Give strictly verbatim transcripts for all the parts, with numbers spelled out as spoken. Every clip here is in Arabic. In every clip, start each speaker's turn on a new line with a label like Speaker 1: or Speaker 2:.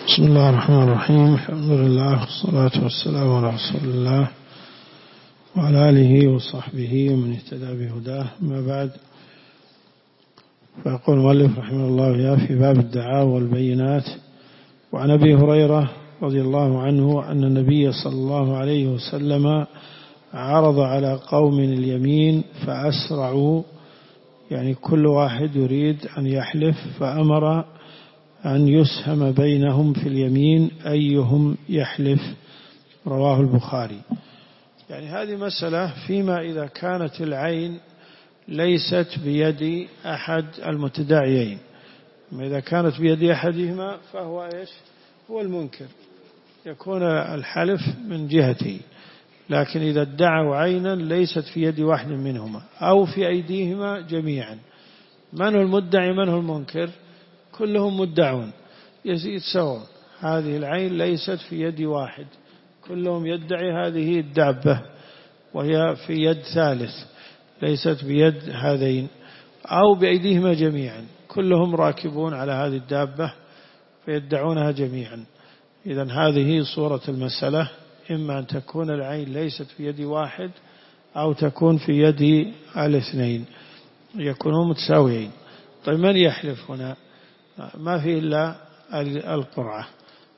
Speaker 1: بسم الله الرحمن الرحيم. الحمد لله والصلاة والسلام على رسول الله وعلى آله وصحبه ومن اهتدى بهداه. ما بعد، فيقول المؤلف رحمه الله في باب الدعاوى والبينات: وعن أبي هريرة رضي الله عنه أن النبي صلى الله عليه وسلم عرض على قوم اليمين فأسرعوا، يعني كل واحد يريد أن يحلف، فأمر أن يسهم بينهم في اليمين أيهم يحلف. رواه البخاري. يعني هذه مسألة فيما إذا كانت العين ليست بيد أحد المتداعيين. أما إذا كانت بيد أحدهما فهو إيش؟ هو المنكر، يكون الحلف من جهته. لكن إذا ادعوا عينا ليست في يد واحد منهما أو في أيديهما جميعا، من هو المدعي من هو المنكر؟ كلهم مدعون يتساوون. هذه العين ليست في يد واحد، كلهم يدعي هذه الدابة وهي في يد ثالث ليست بيد هذين، أو بأيديهما جميعا، كلهم راكبون على هذه الدابة فيدعونها جميعا. إذن هذه صورة المسألة، إما أن تكون العين ليست في يد واحد أو تكون في يد الاثنين، يكونون متساويين. طيب من يحلف هنا؟ ما في إلا القرعة،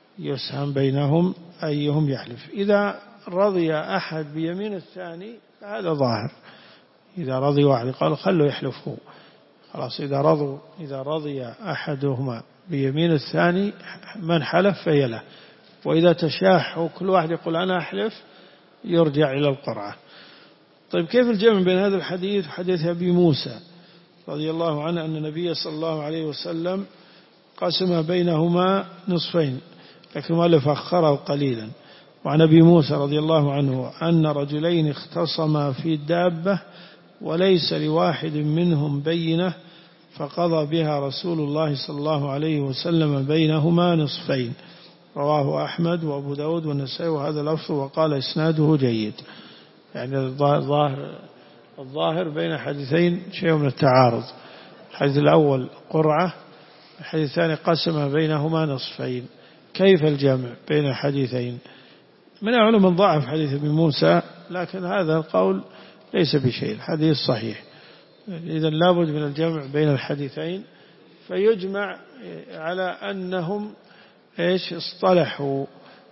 Speaker 1: يسهم بينهم أيهم يحلف. إذا رضي أحد بيمين الثاني فهذا ظاهر. إذا رضي واحد قال خلوا يحلفوا، خلاص. إذا رضوا إذا رضي أحدهما بيمين الثاني من حلف فهي له. وإذا تشاحوا كل واحد يقول أنا أحلف، يرجع إلى القرعة. طيب كيف الجمع بين هذا الحديث وحديث أبي موسى رضي الله عنه أن النبي صلى الله عليه وسلم قسم بينهما نصفين، لكن المؤلف أخره قليلا. وعن أبي موسى رضي الله عنه أن رجلين اختصما في الدابة وليس لواحد منهم بينة، فقضى بها رسول الله صلى الله عليه وسلم بينهما نصفين. رواه أحمد وأبو داود والنسائي وهذا لفظ، وقال إسناده جيد. يعني الظاهر الظاهر بين حديثين شيء من التعارض. الحديث الأول قرعة، الحديث الثاني قسم بينهما نصفين. كيف الجمع بين الحديثين؟ من العلماء من ضعف حديث ابن موسى، لكن هذا القول ليس بشيء، الحديث صحيح. إذن لابد من الجمع بين الحديثين، فيجمع على أنهم إيش؟ اصطلحوا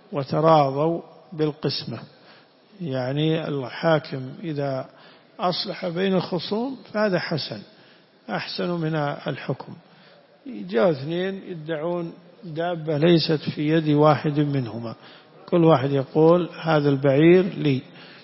Speaker 1: وتراضوا بالقسمة. يعني الحاكم إذا أصلح بين الخصوم فهذا حسن، أحسن من الحكم. جاءوا اثنين يدعون دابة ليست في يد واحد منهما، كل واحد يقول هذا البعير لي،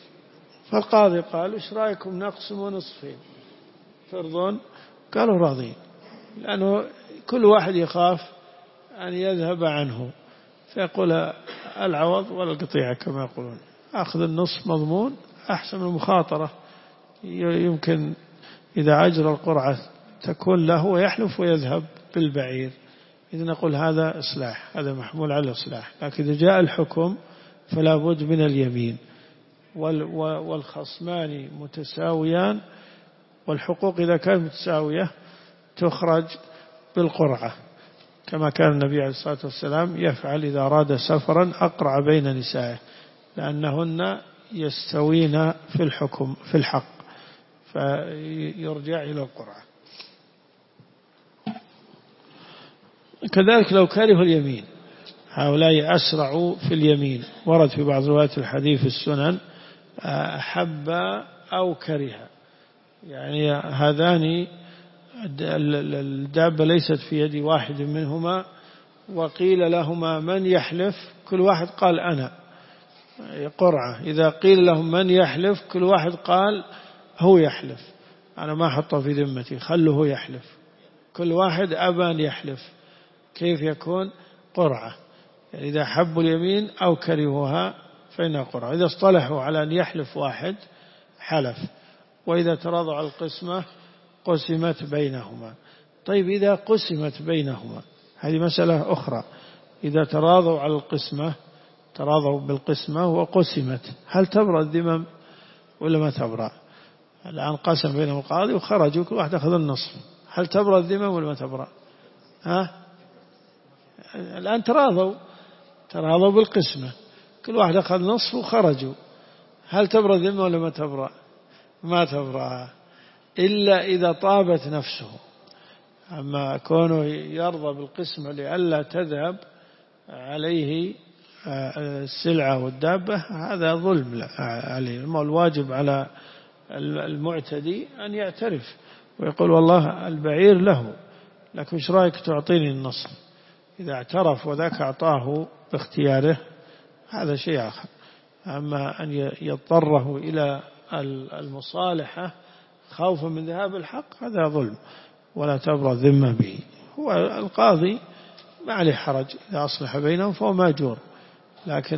Speaker 1: فالقاضي قال إيش رأيكم نقسم نصفين ترضون؟ قالوا راضين، لأنه كل واحد يخاف أن يذهب عنه، فيقول العوض ولا القطيعة كما يقولون، أخذ النصف مضمون أحسن من المخاطرة. يمكن إذا أجرى القرعة تكون له ويحلف ويذهب بالبعير. إذا نقول هذا إصلاح، هذا محمول على الإصلاح. لكن إذا جاء الحكم فلا بد من اليمين، والخصمان متساويان، والحقوق إذا كانت متساوية تخرج بالقرعة، كما كان النبي عليه الصلاة والسلام يفعل إذا أراد سفرا أقرع بين نسائه، لأنهن يستوين في الحكم في الحق، فيرجع إلى القرعة. كذلك لو كرهوا اليمين، هؤلاء أسرعوا في اليمين، ورد في بعض روايات الحديث في السنن أحب أو كره، يعني هذان الدابة ليست في يد واحد منهما، وقيل لهما من يحلف؟ كل واحد قال أنا، قرعة. إذا قيل لهم من يحلف كل واحد قال هو يحلف، أنا ما حطه في ذمتي، خلوه يحلف. كل واحد أبى أن يحلف، كيف يكون؟ قرعة. يعني إذا حبوا اليمين أو كرهوها فإنها قرعة. إذا اصطلحوا على أن يحلف واحد حلف، وإذا تراضوا على القسمة قسمت بينهما. طيب إذا قسمت بينهما، هذه مسألة أخرى. إذا تراضوا على القسمة، تراضوا بالقسمة وقسمت، هل تبرأ الذمم ولا ما تبرأ؟ الآن قسم بينهم القاضي وخرجوا كل واحد أخذ النصف، هل تبرأ الذمم ولا ما تبرأ؟ ها؟ الآن تراضوا تراضوا بالقسمة، كل واحد أخذ نصف وخرجوا، هل تبرأ ذمة ولا ما تبرأ؟ ما تبرأ إلا إذا طابت نفسه. أما كونه يرضى بالقسمة لئلا تذهب عليه السلعة والدابة هذا ظلم عليه. الواجب على المعتدي أن يعترف ويقول والله البعير له، لكن ايش رايك تعطيني النصف؟ إذا اعترف وذاك أعطاه باختياره هذا شيء آخر. أما أن يضطره إلى المصالحة خوفا من ذهاب الحق هذا ظلم ولا تبرأ ذمة به. هو القاضي ما عليه حرج إذا أصلح بينهم فهو ماجور، لكن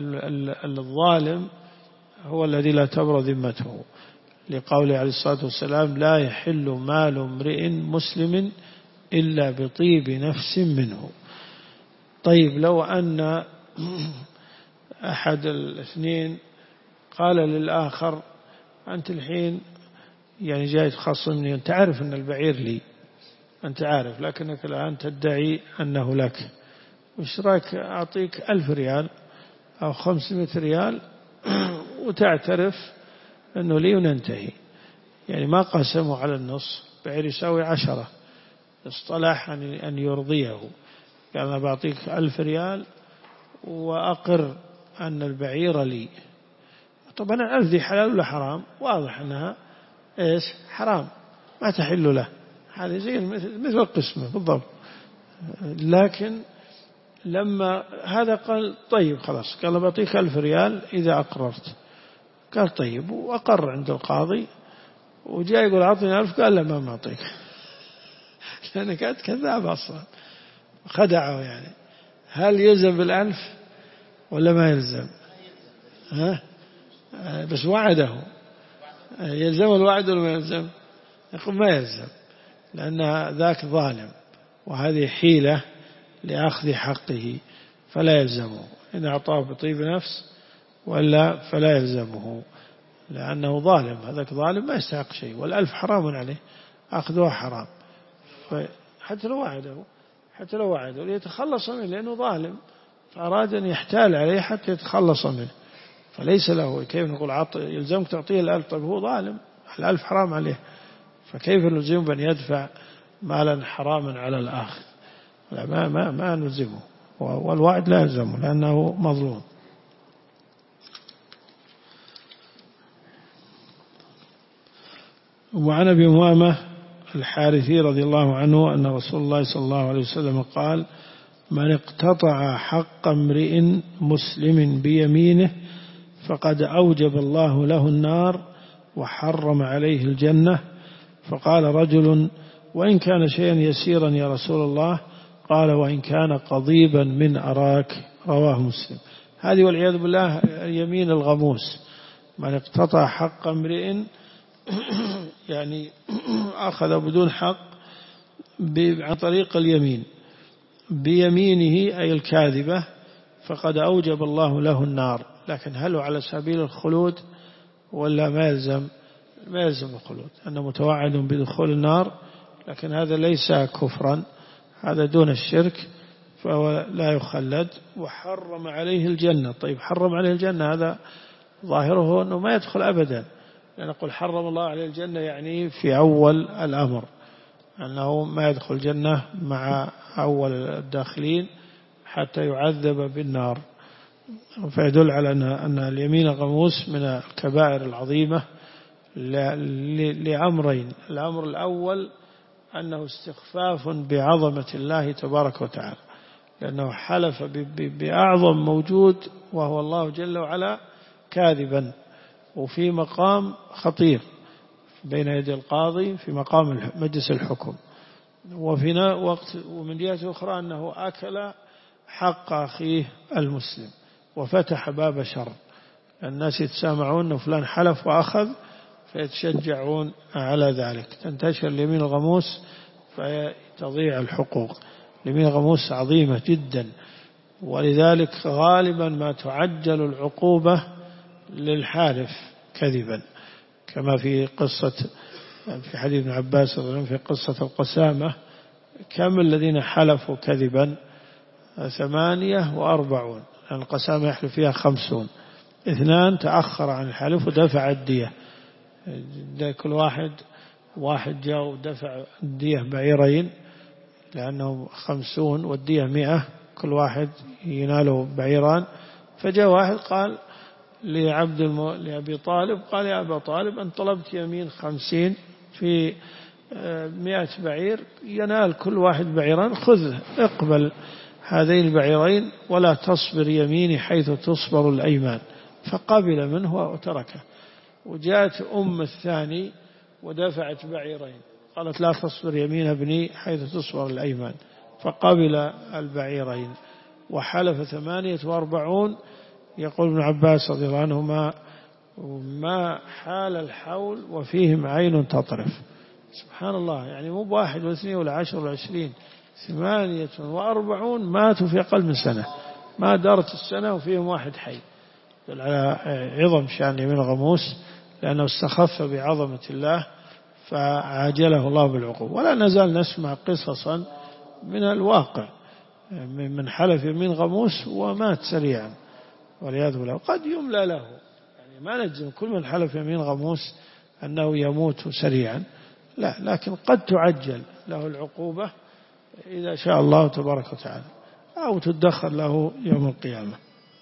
Speaker 1: الظالم هو الذي لا تبرأ ذمته، لقوله عليه الصلاة والسلام لا يحل مال امرئ مسلم إلا بطيب نفس منه. طيب لو أن أحد الاثنين قال للآخر أنت الحين يعني جاي تخصمني، أنت عارف أن البعير لي، أنت عارف، لكنك الآن تدعي أنه لك، وش رأيك أعطيك ألف ريال أو خمسمائة ريال وتعترف أنه لي وننتهي. يعني ما قسموا على النص، بعير يساوي عشرة، اصطلح أن يرضيه، قال أنا بعطيك ألف ريال وأقر أن البعير لي. طبعا الألف دي حلال ولا حرام؟ واضح أنها إيش حرام، ما تحل له، هذه زي مثل القسمة بالضبط. لكن لما هذا قال طيب خلاص، قال بعطيك ألف ريال إذا أقررت، قال طيب وأقر عند القاضي، وجاء يقول أعطيني ألف، قال لا ما معطيك لأنه كانت كذاب أصلا خدعه. يعني هل يلزم بالألف ولا ما يلزم؟ ها؟ بس وعده، يلزم الوعد ولا ما يلزم؟ يقول ما يلزم، لأن ذاك ظالم وهذه حيلة لأخذ حقه فلا يلزمه، إن أعطاه بطيب نفس ولا فلا يلزمه، لأنه ظالم، هذاك ظالم ما يستحق شيء، والألف حرام عليه أخذها حرام. حتى لو وعده حتى لو وعده ليتخلص منه، لأنه ظالم فأراد أن يحتال عليه حتى يتخلص منه، فليس له. كيف نقول عط يلزمك تعطيه الألف؟ طيب هو ظالم، الألف حرام عليه، فكيف نلزمه بأن يدفع مالا حراما على الآخر؟ لا ما ما ما نلزمه، والوعد لا يلزمه لأنه مظلوم. وعن أبي أمامة الحارثي رضي الله عنه أن رسول الله صلى الله عليه وسلم قال من اقتطع حق امرئ مسلم بيمينه فقد أوجب الله له النار وحرم عليه الجنة. فقال رجل وإن كان شيئا يسيرا يا رسول الله؟ قال وإن كان قضيبا من أراك. رواه مسلم. هذه والعياذ بالله اليمين الغموس، من اقتطع حق امرئ يعني أخذ بدون حق عن طريق اليمين بيمينه أي الكاذبة فقد أوجب الله له النار. لكن هل على سبيل الخلود ولا ما يلزم؟ ما يلزم الخلود، أنه متوعد بدخول النار، لكن هذا ليس كفرا، هذا دون الشرك فهو لا يخلد. وحرم عليه الجنة. طيب حرم عليه الجنة هذا ظاهره أنه ما يدخل أبدا، لأن نقول حرم الله عليه الجنة يعني في أول الأمر أنه ما يدخل الجنة مع أول الداخلين حتى يعذب بالنار، فيدل على أن اليمين الغموس من الكبائر العظيمة لأمرين. الأمر الأول أنه استخفاف بعظمة الله تبارك وتعالى، لأنه حلف بأعظم موجود وهو الله جل وعلا كاذبا، وفي مقام خطير بين يدي القاضي في مقام مجلس الحكم، وفي وقت ومن جهة أخرى أنه أكل حق أخيه المسلم وفتح باب شر، الناس يتسامعون أنه فلان حلف وأخذ فيتشجعون على ذلك، تنتشر اليمين الغموس فتضيع الحقوق. اليمين الغموس عظيمة جدا، ولذلك غالبا ما تعجل العقوبة للحالف كذبا، كما في قصة في حديث ابن عباس في قصة القسامة، كم الذين حلفوا كذبا ثمانية وأربعون، لأن القسامة يحلف فيها خمسون. اثنان تأخر عن الحلف ودفع الدية، كل واحد واحد جاء ودفع الدية بعيرين لأنه خمسون والدية مئة، كل واحد يناله بعيران. فجاء واحد قال لعبد الم... لأبي طالب، قال يا أبا طالب أن طلبت يمين خمسين في مئة بعير، ينال كل واحد بعيران، خذ اقبل هذين البعيرين ولا تصبر يميني حيث تصبر الأيمان. فقبل منه وتركه. وجاءت أم الثاني ودفعت بعيرين، قالت لا تصبر يمين ابني حيث تصبر الأيمان، فقبل البعيرين. وحلف ثمانية وأربعون. يقول ابن عباس رضي الله عنهما ما حال الحول وفيهم عين تطرف. سبحان الله، يعني مو بواحد واثنين ولا عشر ولا عشرين، ثمانية وأربعون ماتوا في أقل من سنة، ما دارت السنة وفيهم واحد حي. على عظم شأن يمين الغموس، لأنه استخف بعظمة الله فعاجله الله بالعقوبة. ولا نزال نسمع قصصا من الواقع من حلف يمين غموس ومات سريعا والعياذ بالله. قد يملى له، يعني ما نجزم كل من حلف يمين غموس أنه يموت سريعا، لا، لكن قد تعجل له العقوبة إذا شاء الله تبارك وتعالى، أو تدخر له يوم القيامة.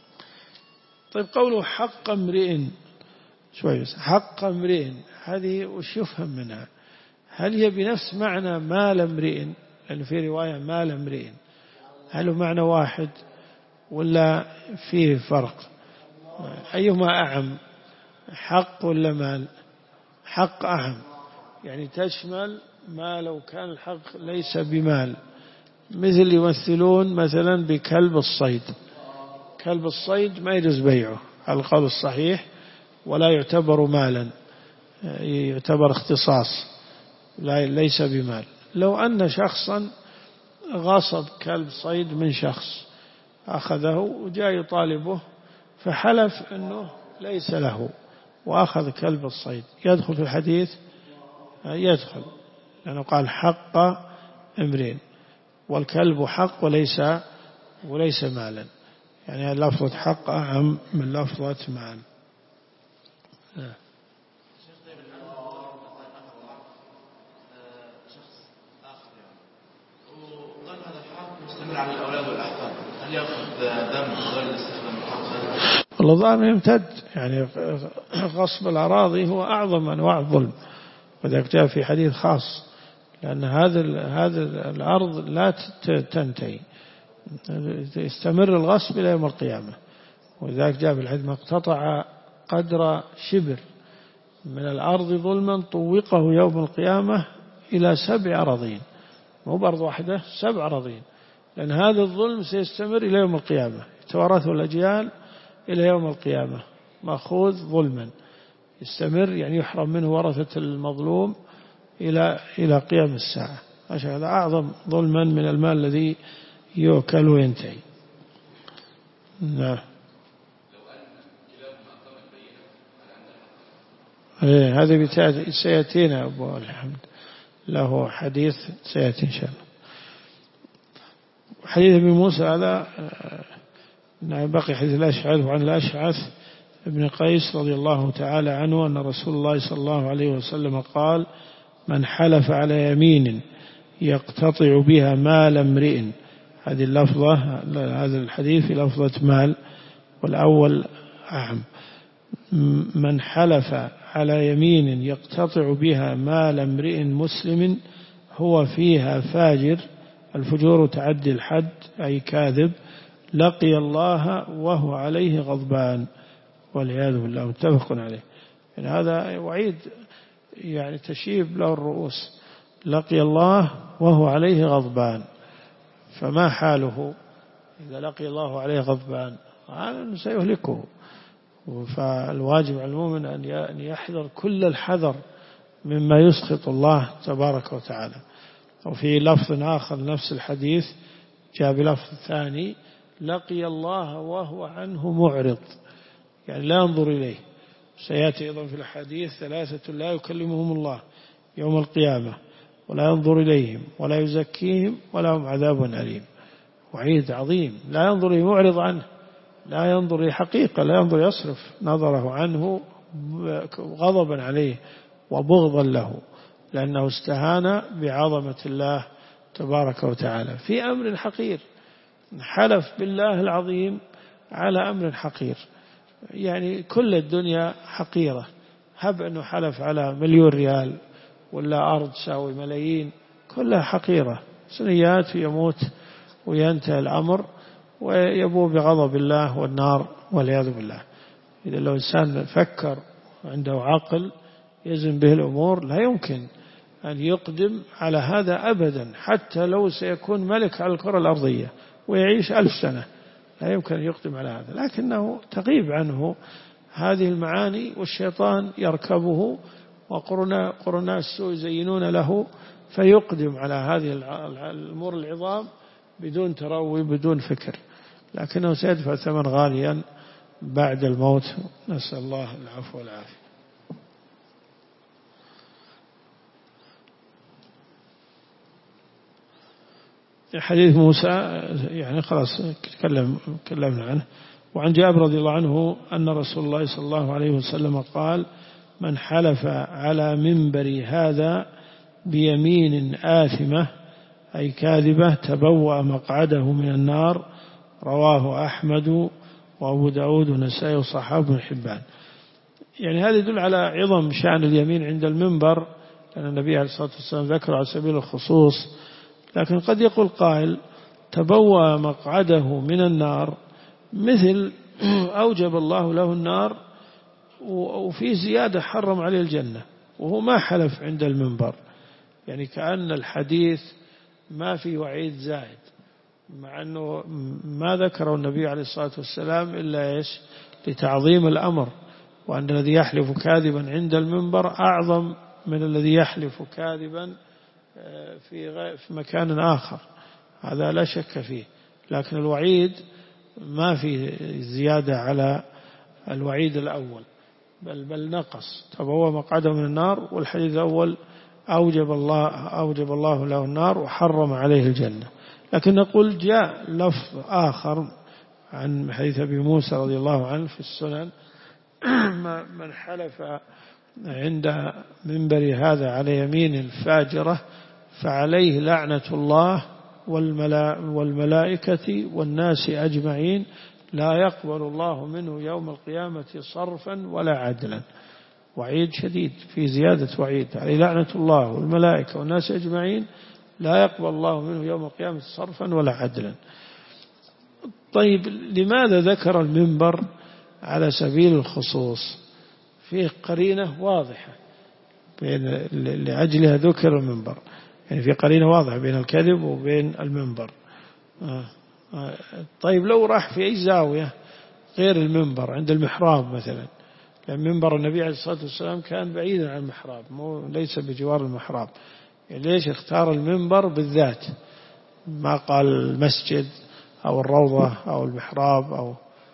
Speaker 1: طيب، قوله حق امرئ، شوي بس، حق امرئ هذه وش يفهم منها؟ هل هي بنفس معنى مال امرئ؟ لأن في رواية مال امرئ، هل هو معنى واحد ولا فيه فرق؟ أيهما أعم، حق ولا مال؟ حق أعم، يعني تشمل ما لو كان الحق ليس بمال، مثل يمثلون مثلا بكلب الصيد. كلب الصيد ما يجوز بيعه على القول الصحيح، ولا يعتبر مالا، يعتبر اختصاص، لا ليس بمال. لو أن شخصا غصب كلب صيد من شخص، أخذه وجاء يطالبه فحلف أنه ليس له وأخذ كلب الصيد، يدخل في الحديث؟ يدخل، لأنه قال حق امرئ، والكلب حق وليس وليس مالا، يعني لفظة حق أعم من لفظة مال.
Speaker 2: على الأولاد والأحفاد، هل يأخذ دم غير الاستخدام الحق؟
Speaker 1: والله ظاهر يمتد، يعني غصب الأراضي هو أعظم أنواع الظلم، وذلك جاء في حديث خاص، لأن هذا هذا الأرض لا تنتهي، يستمر الغصب إلى يوم القيامة. وذلك جاء في الحديث ما اقتطع قدر شبر من الأرض ظلما طوقه يوم القيامة إلى سبع أراضين، مو بأرض واحدة، سبع أراضين، لأن هذا الظلم سيستمر إلى يوم القيامة، يتوارثه الأجيال إلى يوم القيامة، مأخوذ ظلما يستمر، يعني يحرم منه ورثة المظلوم إلى إلى قيام الساعة. هذا أعظم ظلما من المال الذي يؤكل وينتهي. نعم. إيه، هذا سيأتينا أبو الحمد، له حديث سيأتي إن شاء الله. حديث ابن موسى هذا بقي حديث الأشعث، وعن الأشعث ابن قيس رضي الله تعالى عنه أن رسول الله صلى الله عليه وسلم قال: من حلف على يمين يقتطع بها مال امرئ، هذه اللفظة، هذا الحديث في لفظة مال، والأول أعم. من حلف على يمين يقتطع بها مال امرئ مسلم هو فيها فاجر، الفجور تعدي الحد أي كاذب، لقي الله وهو عليه غضبان، والعياذ بالله، متفق عليه. يعني هذا وعيد يعني تشيب له الرؤوس، لقي الله وهو عليه غضبان، فما حاله إذا لقي الله عليه غضبان؟ هذا سيهلكه. فالواجب على المؤمن أن يحذر كل الحذر مما يسخط الله تبارك وتعالى. وفي لفظ آخر نفس الحديث جاء بلفظ ثاني: لقي الله وهو عنه معرض، يعني لا ينظر إليه. سيأتي أيضا في الحديث: ثلاثة لا يكلمهم الله يوم القيامة ولا ينظر إليهم ولا يزكيهم ولا هم عذاب أليم. وعيد عظيم لا ينظر يعرض عنه، لا ينظر حقيقة، لا ينظر يصرف نظره عنه غضبا عليه وبغضا له، لأنه استهان بعظمة الله تبارك وتعالى في أمر حقير. حلف بالله العظيم على أمر حقير، يعني كل الدنيا حقيرة، هب أنه حلف على مليون ريال ولا أرض ساوي ملايين، كلها حقيرة، سنيات ويموت وينتهي الأمر ويبوء بغضب الله والنار والعياذ بالله. إذا لو إنسان فكر عنده عقل يزن به الأمور لا يمكن أن يقدم على هذا أبدا، حتى لو سيكون ملك على الكرة الأرضية ويعيش ألف سنة لا يمكن أن يقدم على هذا، لكنه تغيب عنه هذه المعاني والشيطان يركبه وقرناء السوء يزينون له فيقدم على هذه الأمور العظام بدون تروي بدون فكر، لكنه سيدفع ثمن غاليا بعد الموت، نسأل الله العفو والعافية. حديث موسى يعني خلاص تكلم تكلمنا عنه. وعن جابر رضي الله عنه أن رسول الله صلى الله عليه وسلم قال: من حلف على منبر هذا بيمين آثمة أي كاذبة تبوأ مقعده من النار. رواه أحمد وأبو داود ونسائي وصححه ابن حبان. يعني هذا يدل على عظم شأن اليمين عند المنبر، لأن النبي عليه الصلاة والسلام ذكر على سبيل الخصوص، لكن قد يقول قائل تبوأ مقعده من النار مثل أوجب الله له النار وفي زيادة حرم عليه الجنة وهو ما حلف عند المنبر، يعني كأن الحديث ما في وعيد زائد، مع أنه ما ذكره النبي عليه الصلاة والسلام إلا إيش لتعظيم الأمر، وأن الذي يحلف كاذبا عند المنبر أعظم من الذي يحلف كاذبا في في مكان آخر، هذا لا شك فيه. لكن الوعيد ما في زيادة على الوعيد الأول، بل بل نقص، تبوأ مقعده من النار، والحديث الأول أوجب الله أوجب الله له النار وحرم عليه الجنة. لكن نقول جاء لفظ آخر عن حديث أبي موسى رضي الله عنه في السنن: من حلف عند منبر هذا على يمين فاجرة فعليه لعنة الله والملائكة والناس أجمعين لا يقبل الله منه يوم القيامة صرفا ولا عدلا. وعيد شديد، في زيادة وعيد، عليه لعنة الله والملائكة والناس أجمعين لا يقبل الله منه يوم القيامة صرفا ولا عدلا. طيب لماذا ذكر المنبر على سبيل الخصوص؟ فيه قرينة واضحة بين لأجلها ذكر المنبر، يعني في قرينة واضحة بين الكذب وبين المنبر. طيب لو راح في أي زاوية غير المنبر عند المحراب مثلا، لأن منبر النبي عليه الصلاة والسلام كان بعيدا عن المحراب، مو ليس بجوار المحراب، يعني ليش اختار المنبر بالذات ما قال المسجد أو الروضة أو المحراب أو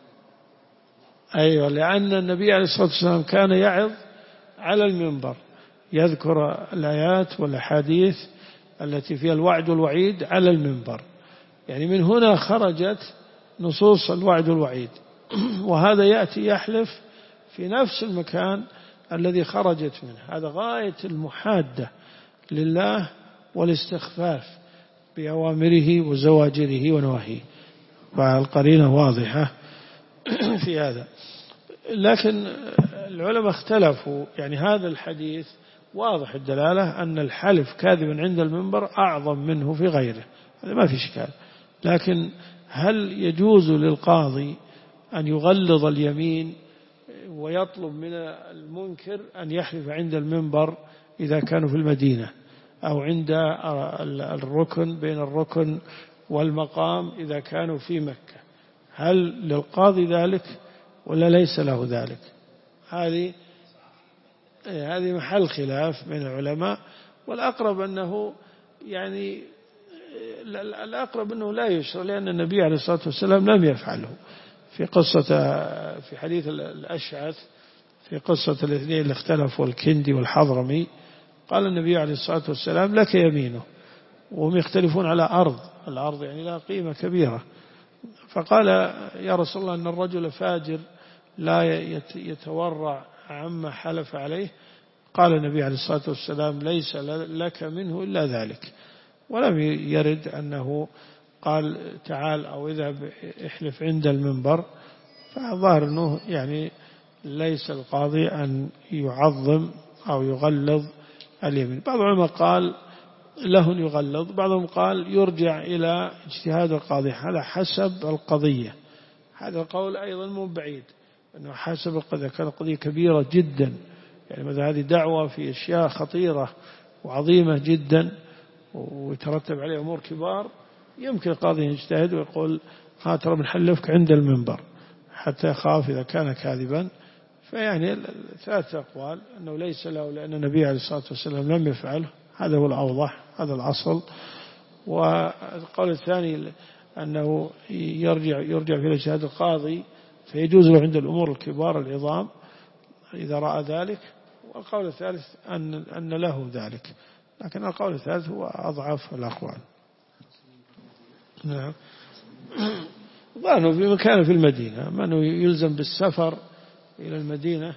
Speaker 1: أيوة؟ لأن النبي عليه الصلاة والسلام كان يعظ على المنبر، يذكر الآيات والأحاديث التي فيها الوعد والوعيد على المنبر، يعني من هنا خرجت نصوص الوعد والوعيد. وهذا يأتي يحلف في نفس المكان الذي خرجت منه، هذا غاية المحادة لله والاستخفاف بأوامره وزواجره ونواهيه، فالقرينة واضحة في هذا. لكن العلماء اختلفوا، يعني هذا الحديث واضح الدلالة أن الحلف كاذبا عند المنبر أعظم منه في غيره، هذا ما في إشكال. لكن هل يجوز للقاضي أن يغلظ اليمين ويطلب من المنكر أن يحلف عند المنبر إذا كانوا في المدينة، أو عند الركن بين الركن والمقام إذا كانوا في مكة؟ هل للقاضي ذلك ولا ليس له ذلك؟ هذه هذه محل خلاف بين العلماء، والأقرب أنه يعني الأقرب أنه لا يشرع، لأن النبي عليه الصلاة والسلام لم يفعله. في قصة في حديث الأشعث في قصة الاثنين اللي اختلفوا الكندي والحضرمي، قال النبي عليه الصلاة والسلام: لك يمينه، وهم يختلفون على أرض الأرض يعني لها قيمة كبيرة. فقال يا رسول الله أن الرجل فاجر لا يتورع عما حلف عليه. قال النبي عليه الصلاة والسلام ليس لك منه إلا ذلك. ولم يرد أنه قال تعال أو اذهب احلف عند المنبر. فظاهر أنه يعني ليس القاضي أن يعظم أو يغلظ اليمين. بعض العلماء قال له يغلظ، بعضهم قال يرجع إلى اجتهاد القاضي على حسب القضية. هذا القول أيضا مو بعيد، أنه حسب القضية. كانت قضية كبيرة جدا، يعني مثلا هذه دعوة في أشياء خطيرة وعظيمة جدا ويترتب عليها أمور كبار، يمكن القاضي يجتهد ويقول ها ترى بنحلفك عند المنبر، حتى يخاف إذا كان كاذبا. فيعني ثلاثة أقوال أنه ليس له، لأن النبي عليه الصلاة والسلام لم يفعله، هذا هو الأوضح، هذا الأصل. والقول الثاني أنه يرجع يرجع في اجتهاد القاضي، فيجوز له عند الأمور الكبار العظام إذا رأى ذلك. والقول الثالث أن أن له ذلك، لكن القول الثالث هو أضعف الأقوال. نعم. ظنوا في مكان في المدينة، من يلزم بالسفر إلى المدينة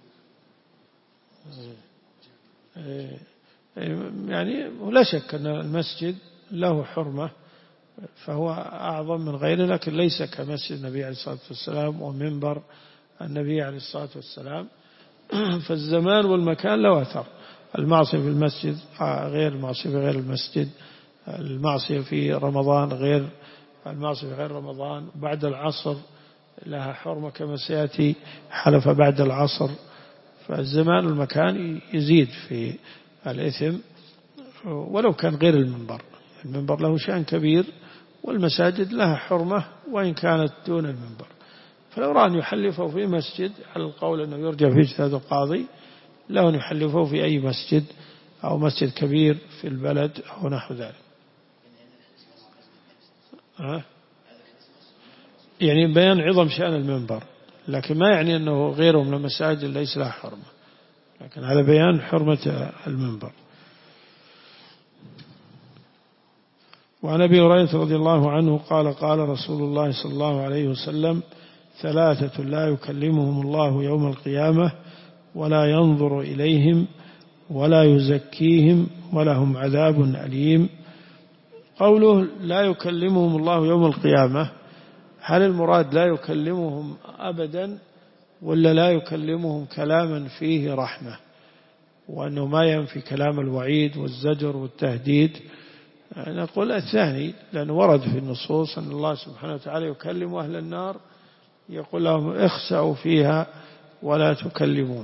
Speaker 1: يعني لا شك أن المسجد له حرمة، فهو أعظم من غيره، لكن ليس كمسجد النبي عليه الصلاة والسلام ومنبر النبي عليه الصلاة والسلام. فالزمان والمكان له أثر. المعصية في المسجد غير المعصية في غير المسجد، المعصية في رمضان غير المعصية في غير رمضان، بعد العصر لها حرمة كما سيأتي حلف بعد العصر. فالزمان والمكان يزيد في الإثم ولو كان غير المنبر. المنبر له شأن كبير، والمساجد لها حرمة وإن كانت دون المنبر. فلو رأى أن يحلفه في مسجد على القول أنه يرجع في اجتهاد القاضي، له أن يحلفه في أي مسجد أو مسجد كبير في البلد أو نحو ذلك. أه؟ يعني بيان عظم شأن المنبر، لكن ما يعني أنه غيره من المساجد ليس لها حرمة، لكن هذا بيان حرمة المنبر. وعن أبي هريرة رضي الله عنه قال قال رسول الله صلى الله عليه وسلم ثلاثة لا يكلمهم الله يوم القيامة ولا ينظر إليهم ولا يزكيهم ولهم عذاب أليم. قوله لا يكلمهم الله يوم القيامة، هل المراد لا يكلمهم أبدا ولا لا يكلمهم كلاما فيه رحمة، وأنه ما ينفي كلام الوعيد والزجر والتهديد؟ نقول الثاني، لأنه ورد في النصوص أن الله سبحانه وتعالى يكلم أهل النار يقول لهم اخسأوا فيها ولا تكلمون،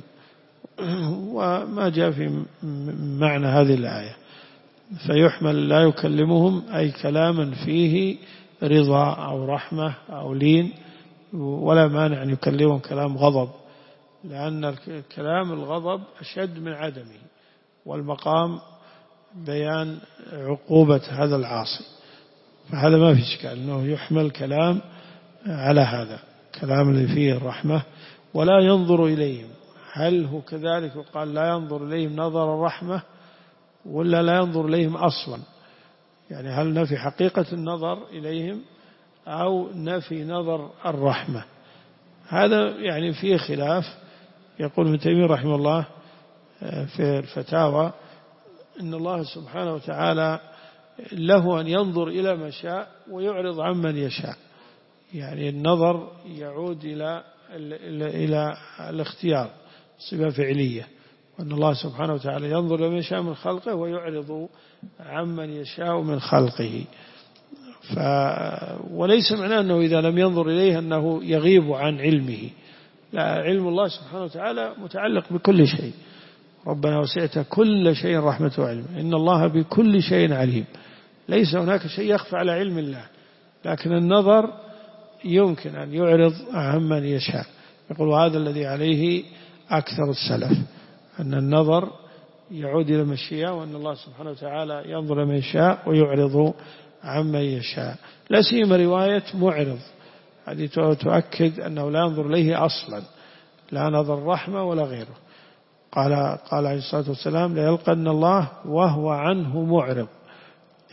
Speaker 1: وما جاء في معنى هذه الآية. فيحمل لا يكلمهم أي كلاما فيه رضا أو رحمة أو لين، ولا مانع أن يكلمهم كلام غضب، لأن كلام الغضب أشد من عدمه، والمقام بيان عقوبة هذا العاصي. فهذا ما في إشكال أنه يحمل كلام على هذا، كلام اللي فيه الرحمة. ولا ينظر إليهم، هل هو كذلك وقال لا ينظر إليهم نظر الرحمة ولا لا ينظر إليهم أصلا؟ يعني هل نفي حقيقة النظر إليهم أو نفي نظر الرحمة؟ هذا يعني فيه خلاف. يقول ابن تيمية رحمه الله في الفتاوى إن الله سبحانه وتعالى له أن ينظر إلى ما شاء ويعرض عمن يشاء، يعني النظر يعود إلى إلى الاختيار، صفة فعلية، وأن الله سبحانه وتعالى ينظر لمن يشاء من خلقه ويعرض عمن يشاء من خلقه. ف وليس معناه أنه إذا لم ينظر إليه أنه يغيب عن علمه، لا، علم الله سبحانه وتعالى متعلق بكل شيء. ربنا وسعت كل شيء رحمة وعلم، إن الله بكل شيء عليم. ليس هناك شيء يخفى على علم الله، لكن النظر يمكن أن يعرض عمن يشاء. يقول هذا الذي عليه أكثر السلف، أن النظر يعود إلى المشيئة، وأن الله سبحانه وتعالى ينظر لمن يشاء ويعرض عمن يشاء. لا سيما رواية معرض، هذه تؤكد أنه لا ينظر إليه أصلا، لا نظر رحمة ولا غيره. قال قال عليه الصلاة والسلام لا يلقن الله وهو عنه معرض،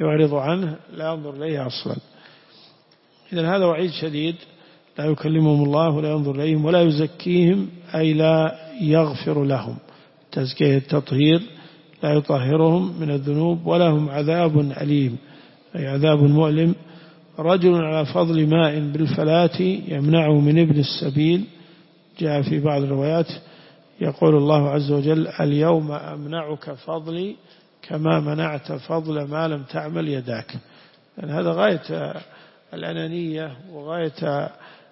Speaker 1: يعرض عنه لا ينظر إليه أصلا. إذن هذا وعيد شديد، لا يكلمهم الله ولا ينظر إليهم ولا يزكيهم، أي لا يغفر لهم تزكية التطهير، لا يطهرهم من الذنوب، ولهم عذاب أليم أي عذاب مؤلم. رجل على فضل ماء بالفلاة يمنعه من ابن السبيل، جاء في بعض الروايات يقول الله عز وجل اليوم أمنعك فضلي كما منعت فضل ما لم تعمل يداك. يعني هذا غاية الأنانية وغاية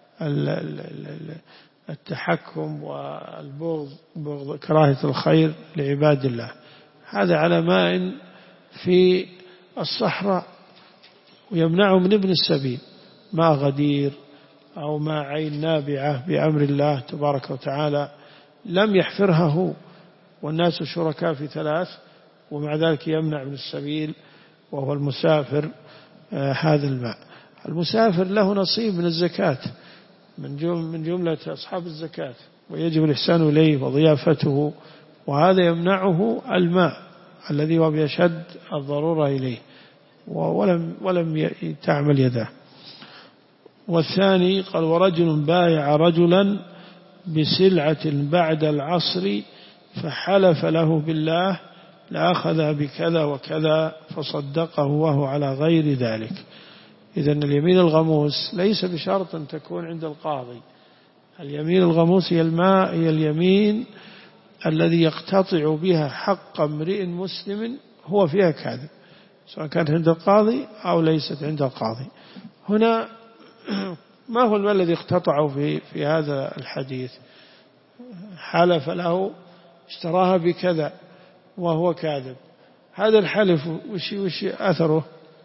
Speaker 1: التحكم والبغض، بغض كراهة الخير لعباد الله. هذا على ماء في الصحراء ويمنعه من ابن السبيل، ماء غدير أو ماء عين نابعة بأمر الله تبارك وتعالى لم يحفرها هو، والناس شركاء في ثلاث، ومع ذلك يمنع من السبيل وهو المسافر آه هذا الماء. المسافر له نصيب من الزكاة من جملة أصحاب الزكاة، ويجب الإحسان إليه وضيافته، وهذا يمنعه الماء الذي هو بيشد الضرورة إليه ولم, ولم تعمل يده. والثاني قال ورجل بايع رجلا بسلعة بعد العصر فحلف له بالله لأخذ بكذا وكذا فصدقه وهو على غير ذلك. إذن اليمين الغموس ليس بشرط أن تكون عند القاضي. اليمين الغموس هي الماء هي اليمين الذي يقتطع بها حق امرئ مسلم هو فيها كاذب، سواء كانت عند القاضي أو ليست عند القاضي. هنا ما هو المال الذي اقتطعه في, في هذا الحديث؟ حلف له اشتراها بكذا وهو كاذب. هذا الحلف وش, وش أثره؟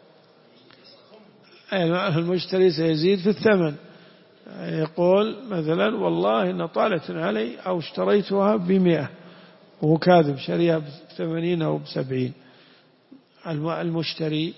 Speaker 1: المشتري سيزيد في الثمن، يقول مثلا والله إن طالت علي أو اشتريتها بمئة وهو كاذب شريها بثمانين أو بسبعين. المشتري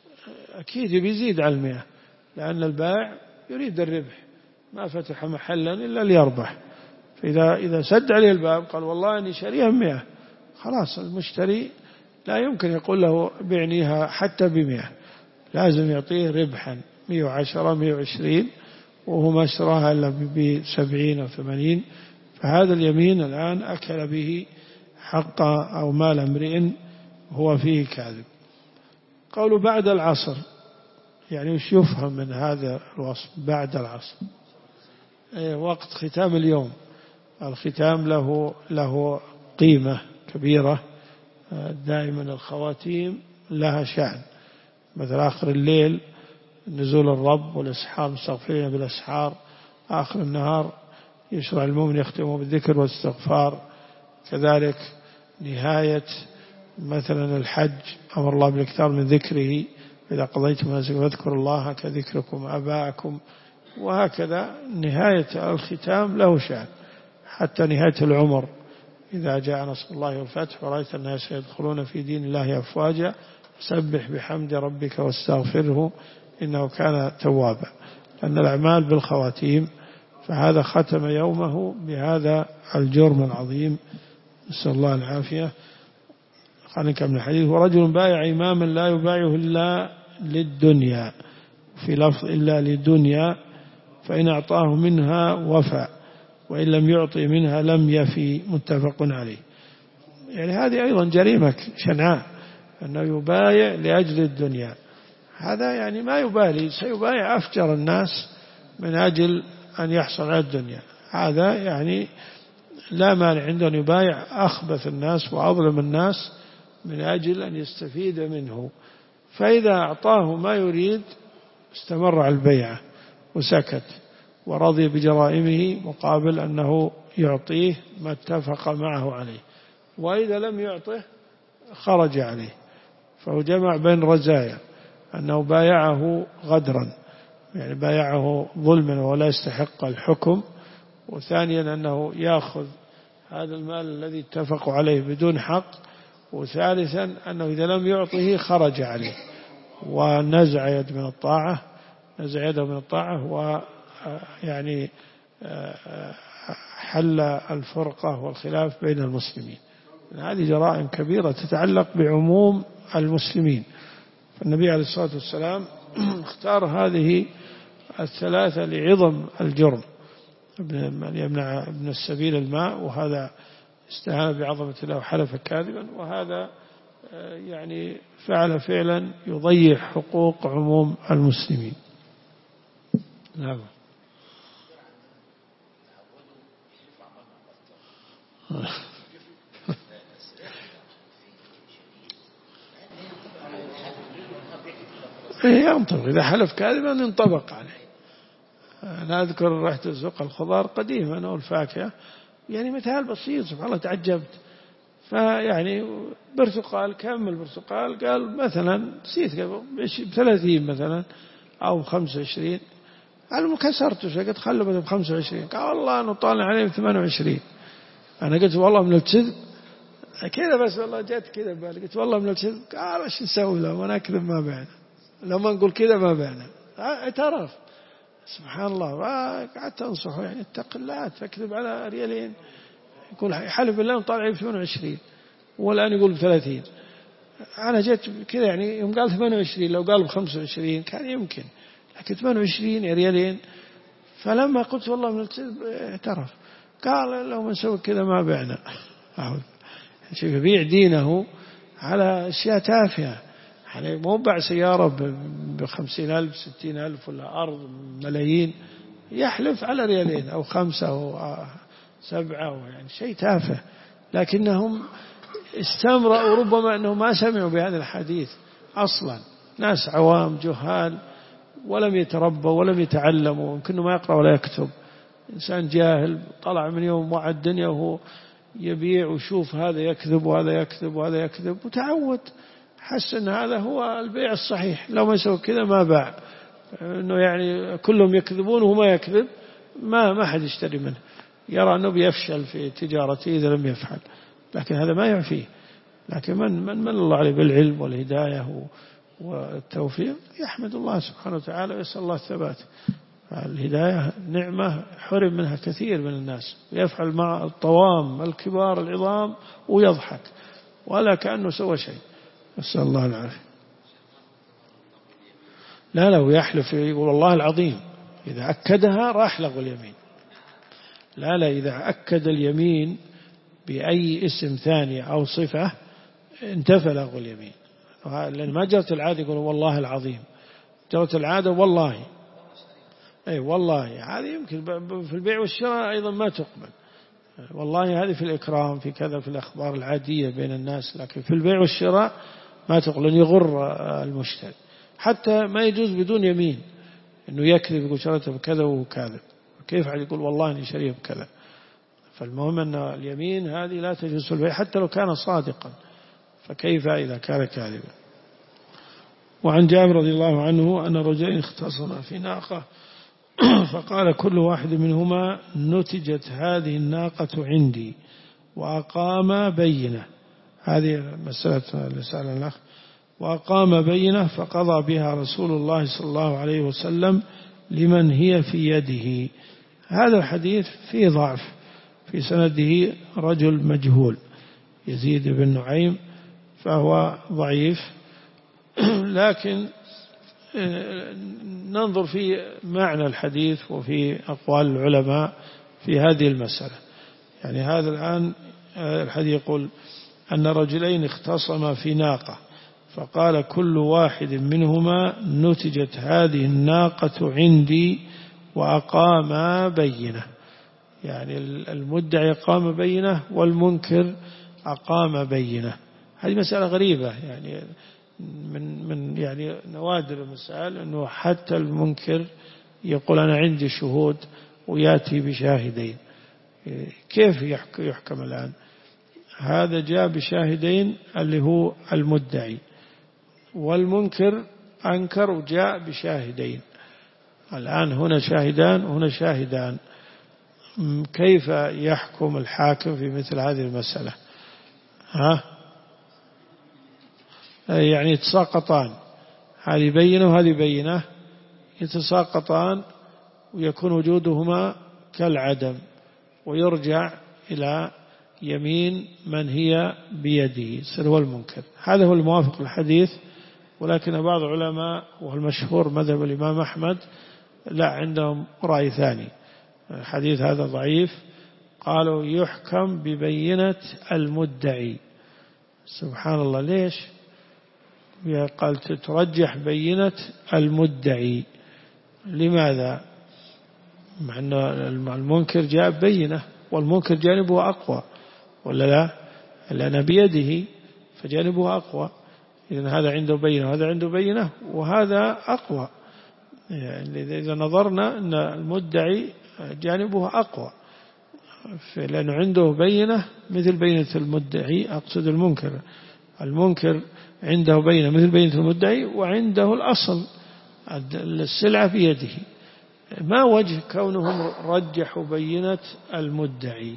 Speaker 1: أكيد بيزيد على المئة، لأن البائع يريد الربح، ما فتح محلا إلا ليربح. فإذا إذا سد عليه الباب قال والله أني شريها بمئة، خلاص المشتري لا يمكن يقول له بعنيها حتى بمئة، لازم يعطيه ربحا مئة وعشرة مئة وعشرين، وهو ما اشتراها إلا بسبعين أو ثمانين. فهذا اليمين الآن أكل به حق أو مال امرئ هو فيه كاذب. قولوا بعد العصر، يعني وش يفهم من هذا الوصف بعد العصر؟ أي وقت ختام اليوم. الختام له له قيمة كبيرة، دائما الخواتيم لها شأن، مثل آخر الليل نزول الرب والإسحار مستغفرين بالأسحار، آخر النهار يشرع المؤمن يختم بالذكر والاستغفار. كذلك نهاية مثلا الحج أمر الله بالاكثار من ذكره، إذا قضيتم مناسككم فاذكروا الله كذكركم آباءكم. وهكذا نهاية الختام له شأن، حتى نهاية العمر إذا جاء نصر الله والفتح ورأيت الناس يدخلون في دين الله أفواجا سبح بحمد ربك واستغفره إنه كان توابا. لأن الأعمال بالخواتيم، فهذا ختم يومه بهذا الجرم العظيم، نسأل الله العافية. خلينا نكمل الحديث. ورجل بايع إماما لا يبايعه إلا للدنيا، في لفظ إلا للدنيا، فإن أعطاه منها وفى وإن لم يعطي منها لم يفي، متفق عليه. يعني هذه أيضا جريمة شنعاء، أنه يبايع لأجل الدنيا. هذا يعني ما يبالي، سيبايع أفجر الناس من أجل أن يحصل على الدنيا. هذا يعني لا مانع عنده أن يبايع أخبث الناس وأظلم الناس من أجل أن يستفيد منه. فإذا أعطاه ما يريد استمر على البيعة وسكت ورضي بجرائمه مقابل أنه يعطيه ما اتفق معه عليه، وإذا لم يعطه خرج عليه. فهو جمع بين رزايا، أنه بايعه غدرا، يعني بايعه ظلما ولا يستحق الحكم، وثانيا أنه يأخذ هذا المال الذي اتفقوا عليه بدون حق، وثالثا أنه إذا لم يعطه خرج عليه ونزع يد من الطاعة نزع يده من الطاعة ويعني حل الفرقة والخلاف بين المسلمين. هذه جرائم كبيرة تتعلق بعموم المسلمين، فالنبي عليه الصلاة والسلام اختار هذه الثلاثة لعظم الجرم، يمنع ابن السبيل الماء، وهذا استهان بعظمة الله وحلف كاذبا، وهذا يعني فعل فعلا يضيع حقوق عموم المسلمين. نعم. ينطبق إذا حلف كاذبا ينطبق عليه. أنا أذكر رحت سوق الخضار قديما أنا والفاكهة، يعني مثال بسيط سبحان الله تعجبت، فيعني برتقال كمل برتقال قال مثلا نسيت بثلاثين مثلا أو بخمسة وعشرين، أنا كسرته قلت خلوا بدأ بخمسة وعشرين، قال والله أنا طالع عليه بثمانية وعشرين. أنا قلت والله من الكذب كذا، بس والله جات كذا بالي، قلت والله من الكذب. قال ايش نسوي له وانا اكذب ما بعنا، لو ما نقول كذا ما بعنا. اعترف سبحان الله. قعدت انصحه يعني اتق الله تكذب على ريالين، يقول حلف بالله طالع ب ثمانية وعشرين والان يقول ب ثلاثين. انا جيت كذا يعني يوم قال ثمانية وعشرين لو قال ب خمسة وعشرين كان يمكن، لكن ثمانية وعشرين يا ريالين. فلما قلت والله من الكذب اعترف، قال لو ما نسوي كذا ما بعنا. شوف يبيع دينه على أشياء تافهة، يعني مو باع سيارة بخمسين ألف ستين ألف ولا أرض ملايين، يحلف على ريالين أو خمسة أو سبعة، يعني شيء تافه. لكنهم استمرأوا ربما أنهم ما سمعوا بهذا الحديث أصلا، ناس عوام جهال ولم يتربوا ولم يتعلموا، يمكن ما يقرأ ولا يكتب، إنسان جاهل طلع من يوم وعى الدنيا وهو يبيع وشوف هذا يكذب وهذا يكذب وهذا يكذب، وتعود حس أن هذا هو البيع الصحيح، لو ما يسوي كذا ما باع، إنه يعني كلهم يكذبون وهو ما يكذب ما ما حد يشتري منه، يرى أنه بيفشل في تجارته إذا لم يفعل، لكن هذا ما يعفيه. لكن من من من الله عليه بالعلم والهداية والتوفيق يحمد الله سبحانه وتعالى ويسأل الله الثبات. الهداية نعمة حرم منها كثير من الناس، ويفعل مع الطوام الكبار العظام ويضحك ولا كأنه سوى شيء، نسأل الله العافية. لا لو يحلف يقول والله العظيم، إذا أكدها راح لغو اليمين. لا لا إذا أكد اليمين بأي اسم ثاني أو صفة انتفى لغو اليمين، لأن ما جرت العادة يقول والله العظيم، جرت العادة والله. أي والله هذه يمكن في البيع والشراء أيضا ما تقبل، والله هذه في الإكرام في كذا في الأخبار العادية بين الناس، لكن في البيع والشراء ما تقبل، لأن يغر المشتري. حتى ما يجوز بدون يمين إنه يكذب يقول شريته بكذا وكذا، كيف عاد يقول والله إني شريه بكذا. فالمهم أن اليمين هذه لا تجوز في البيع حتى لو كان صادقا، فكيف إذا كان كاذبا. وعن جابر رضي الله عنه أن رجلين اختصما في ناقة فقال كل واحد منهما نتجت هذه الناقة عندي وأقام بينة، هذه مسألة لسأل الأخ، وأقام بينة فقضى بها رسول الله صلى الله عليه وسلم لمن هي في يده. هذا الحديث فيه ضعف، في سنده رجل مجهول يزيد بن نعيم فهو ضعيف، لكن ننظر في معنى الحديث وفي أقوال العلماء في هذه المسألة. يعني هذا الآن الحديث يقول أن رجلين اختصما في ناقة فقال كل واحد منهما نتجت هذه الناقة عندي وأقام بينة، يعني المدعي أقام بينة والمنكر أقام بينة. هذه مسألة غريبة، يعني من من يعني نوادر المسائل أنه حتى المنكر يقول أنا عندي شهود ويأتي بشاهدين. كيف يحكم الآن؟ هذا جاء بشاهدين اللي هو المدعي، والمنكر أنكر وجاء بشاهدين. الآن هنا شاهدان وهنا شاهدان، كيف يحكم الحاكم في مثل هذه المسألة؟ ها يعني يتساقطان، هذه بينة وهذه بينة يتساقطان ويكون وجودهما كالعدم، ويرجع إلى يمين من هي بيده سلوى المنكر. هذا هو الموافق للحديث ولكن بعض العلماء والمشهور مذهب الإمام أحمد لا، عندهم رأي ثاني، الحديث هذا ضعيف، قالوا يحكم ببينة المدعي. سبحان الله، ليش؟ قال ترجح بينة المدعي، لماذا؟ مع أن المنكر جاء بينة، والمنكر جانبه أقوى ولا لا؟ لأن بيده فجانبه أقوى، إذن هذا عنده بينة وهذا عنده بينة وهذا أقوى. يعني إذا نظرنا أن المدعي جانبه أقوى، لأنه عنده بينة مثل بينة المدعي، أقصد المنكر، المنكر عنده بينة مثل بينة المدعي وعنده الأصل السلعة بيده. ما وجه كونهم رجحوا بينة المدعي؟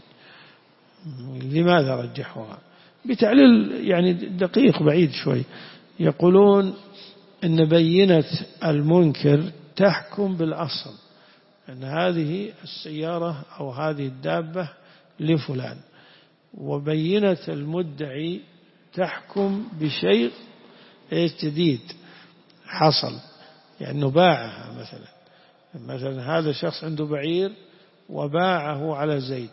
Speaker 1: لماذا رجحوها؟ بتعليل يعني دقيق بعيد شوي، يقولون إن بينة المنكر تحكم بالأصل، أن هذه السيارة أو هذه الدابة لفلان، وبينة المدعي تحكم بشيء جديد حصل، يعني باعها مثلا، مثلا هذا شخص عنده بعير وباعه على زيد،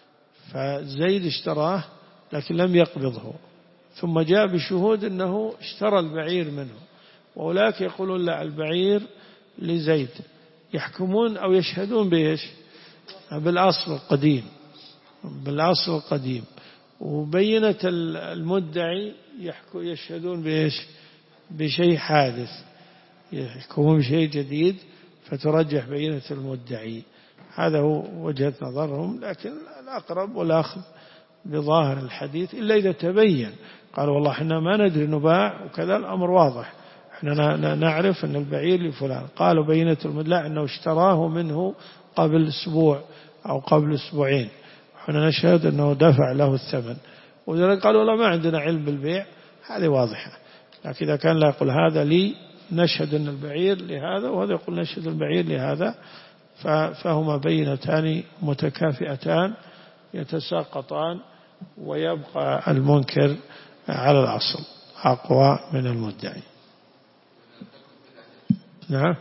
Speaker 1: فزيد اشتراه لكن لم يقبضه، ثم جاء بشهود أنه اشترى البعير منه، وأولاك يقولون لا، البعير لزيد، يحكمون أو يشهدون بإيش؟ بالأصل القديم، بالأصل القديم. وبينة المدعي يشهدون بإيش؟ بشيء حادث، يحكمون بشيء جديد، فترجح بينة المدعي. هذا هو وجهة نظرهم، لكن الأقرب والأخذ بظاهر الحديث، إلا إذا تبين قالوا والله إحنا ما ندري نباع وكذا، الأمر واضح، إحنا نعرف أن البعير لفلان، قالوا بينة المدعي أنه اشتراه منه قبل أسبوع أو قبل أسبوعين، إحنا نشهد أنه دفع له الثمن، وذلك قالوا والله ما عندنا علم بالبيع، هذه واضحة. لكن إذا كان لا يقول هذا لي نشهد أن البعير لهذا، وهذا يقول نشهد البعير لهذا، فهما بينتان متكافئتان يتساقطان، ويبقى المنكر على الأصل أقوى من المدعي. نعم،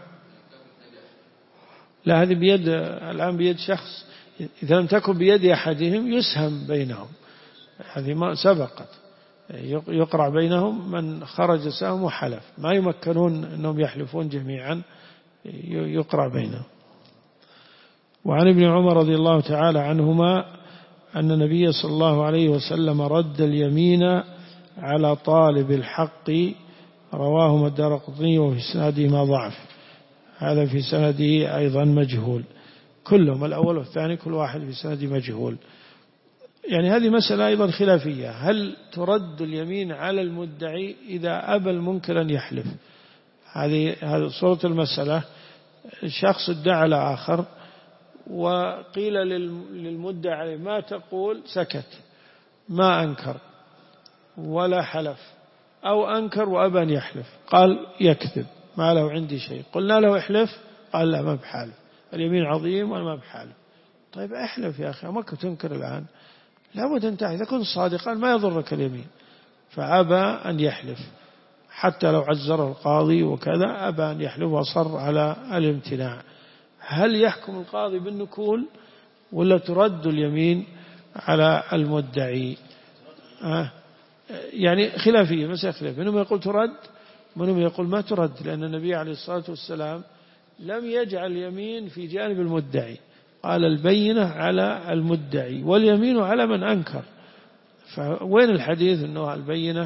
Speaker 1: لا، هذه بيد الآن بيد شخص، إذا لم تكن بيد أحدهم يسهم بينهم، هذه ما سبقت، يقرع بينهم من خرج سهم وحلف، ما يمكنون أنهم يحلفون جميعا، يقرع بينهم. وعن ابن عمر رضي الله تعالى عنهما أن النبي صلى الله عليه وسلم رد اليمين على طالب الحق، رواه الدارقطني، وفي سنده ما ضعف، هذا في سنده أيضا مجهول، كلهم الأول والثاني كل واحد في سنده مجهول. يعني هذه مسألة أيضا خلافية، هل ترد اليمين على المدعي إذا أبى المنكر أن يحلف؟ هذه هذه صورة المسألة، شخص ادعى على آخر، وقيل للمدعي عليه ما تقول، سكت، ما أنكر ولا حلف، أو أنكر وأبى أن يحلف، قال يكذب، ما له عندي شيء، قلنا له احلف، قال لا ما بحالف، اليمين عظيم وأنا ما بحالف. طيب احلف يا أخي، ما كنت تنكر الآن، لابد أن تعي، إذا كنت صادقا ما يضرك اليمين، فأبى أن يحلف حتى لو عزره القاضي وكذا، أبى أن يحلف وصر على الامتناع. هل يحكم القاضي بالنكول ولا ترد اليمين على المدعي؟ آه يعني خلافية، مسألة خلافية، منهم يقول ترد، منهم يقول ما ترد، لأن النبي عليه الصلاة والسلام لم يجعل اليمين في جانب المدعي، قال البينة على المدعي واليمين على من أنكر، فوين الحديث أنه البينة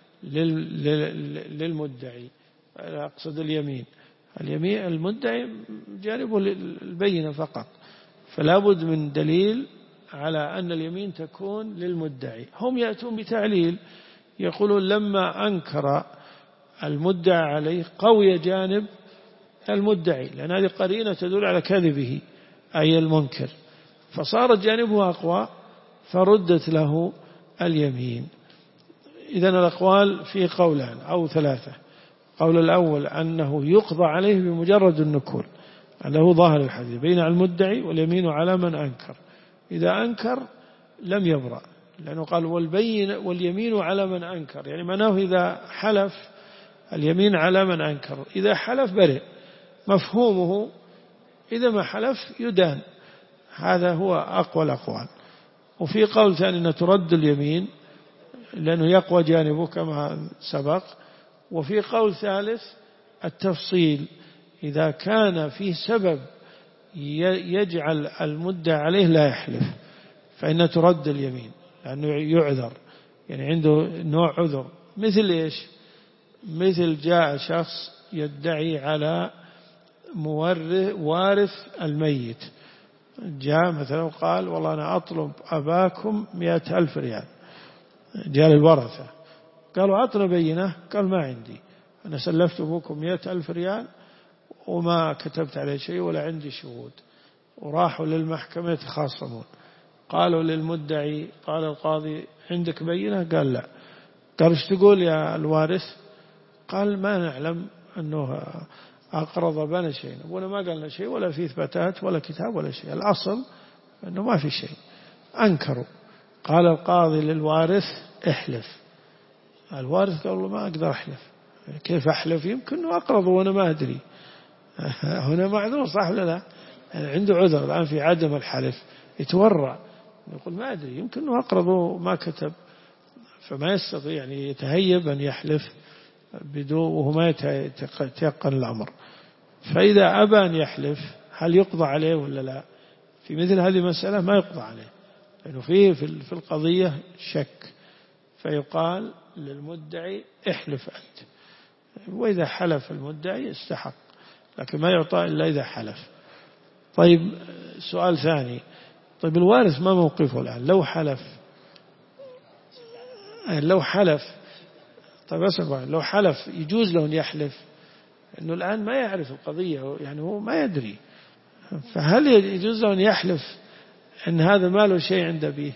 Speaker 1: للمدعي؟ أقصد اليمين، اليمين المدعي جانبه البينة فقط، فلا بد من دليل على أن اليمين تكون للمدعي. هم يأتون بتعليل، يقولون لما أنكر المدعى عليه قوي جانب المدعي، لأن هذه قرينة تدل على كذبه أي المنكر، فصار جانبه أقوى فردت له اليمين. إذن الأقوال في قولان أو ثلاثة، قول الأول أنه يقضى عليه بمجرد النكول، أنه ظاهر الحديث بين المدعي واليمين على من أنكر، إذا أنكر لم يبرأ، لأنه قال والبين واليمين على من أنكر، يعني معناه إذا حلف اليمين على من أنكر، إذا حلف برئ، مفهومه إذا ما حلف يدان، هذا هو أقوى الأقوال. وفي قول ثاني أن ترد اليمين لأنه يقوى جانبه كما سبق. وفي قول ثالث التفصيل، إذا كان فيه سبب يجعل المدعى عليه لا يحلف فإن ترد اليمين لأنه يعذر، يعني عنده نوع عذر. مثل إيش؟ مثل جاء شخص يدعي على وارث الميت، جاء مثلا وقال والله أنا أطلب أباكم مئة ألف ريال، جاء للورثة قالوا أعطنا بينة، قال ما عندي، أنا سلفت أبوكم مئة ألف ريال وما كتبت عليه شيء ولا عندي شهود. وراحوا للمحكمة يتخاصمون، قالوا للمدعي، قال القاضي عندك بينة؟ قال لا. قال ايش تقول يا الوارث؟ قال ما نعلم أنه أقرض بنا شيء، أبونا ما قالنا شيء ولا في إثباتات ولا كتاب ولا شيء، الأصل أنه ما في شيء. أنكروا. قال القاضي للوارث احلف. الوارث قال له ما أقدر أحلف. كيف أحلف؟ يمكن أنه أقرض وأنا ما أدري. هنا معذور صح ولا لا؟ يعني عنده عذر الآن في عدم الحلف، يتورع يقول ما أدري، يمكن أنه أقرض وما كتب، فما يستطيع يعني يتهيب أن يحلف بدون وهو ما يتيقن الأمر. فإذا أبى أن يحلف هل يقضى عليه ولا لا؟ في مثل هذه المسألة ما يقضى عليه لأنه فيه في القضية شك، فيقال للمدعي احلف أنت، وإذا حلف المدعي استحق، لكن ما يعطى إلا إذا حلف. طيب سؤال ثاني، طيب الوارث ما موقفه الآن لو حلف؟ لو حلف طيب أسمع، لو حلف يجوز له أن يحلف؟ إنه الآن ما يعرف القضية، يعني هو ما يدري، فهل يجوز له أن يحلف أن هذا ما له شيء عند أبيه؟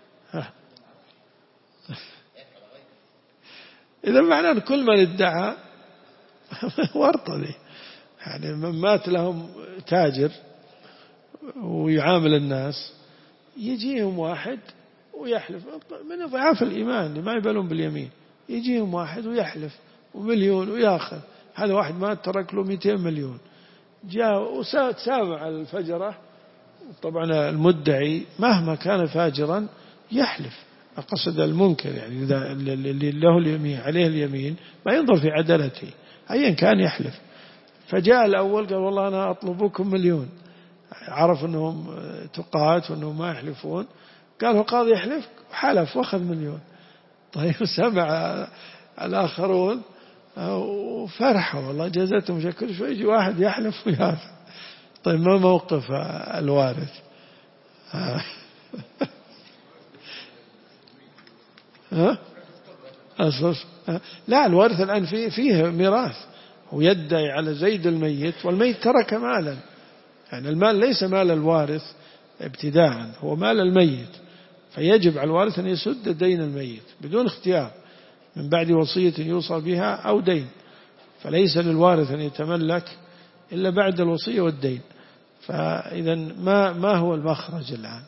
Speaker 1: إذا معناه أن كل من ادعى ورطة لي، يعني من مات لهم تاجر ويعامل الناس يجيهم واحد ويحلف من ضعاف الإيمان اللي ما يبالون باليمين، يجيهم واحد ويحلف ومليون وياخذ، هذا واحد ما ترك له مئتين مليون، جاء وسامع الفجرة. طبعا المدعي مهما كان فاجرا يحلف، أقصد المنكر يعني إذا اللي له اليمين عليه اليمين ما ينظر في عدالته أيا كان يحلف. فجاء الأول قال والله أنا أطلبكم مليون، عرف أنهم تقات وأنهم ما يحلفون، قال القاضي يحلف وحلف وأخذ مليون. طيب سمع الآخرون وفرحوا والله جزتهم شكل شوي، يجي واحد يحلف وياخذ. طيب ما موقف الوارث؟ ها؟ لا الوارث الآن فيه, فيه ميراث ويدعي على زيد الميت، والميت ترك مالا، يعني المال ليس مال الوارث ابتداء، هو مال الميت، فيجب على الوارث أن يسد دين الميت بدون اختيار من بعد وصية يوصى بها أو دين، فليس للوارث أن يتملك إلا بعد الوصية والدين. فإذا ما ما هو المخرج الآن؟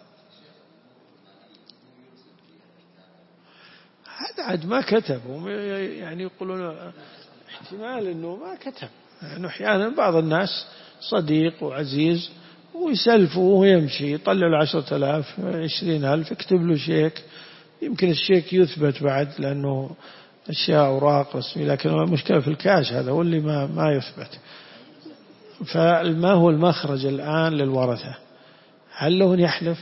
Speaker 1: هذا عاد ما كتب، يعني يقولون احتمال أنه ما كتب، يعني أحيانا بعض الناس صديق وعزيز ويسلفه ويمشي يطلع له عشرة آلاف عشرين ألف يكتب له شيك، يمكن الشيك يثبت بعد لأنه أشياء أوراق رسمية، لكن المشكلة في الكاش هذا هو اللي ما ما يثبت. فما هو المخرج الآن للورثة؟ هل له أن يحلف؟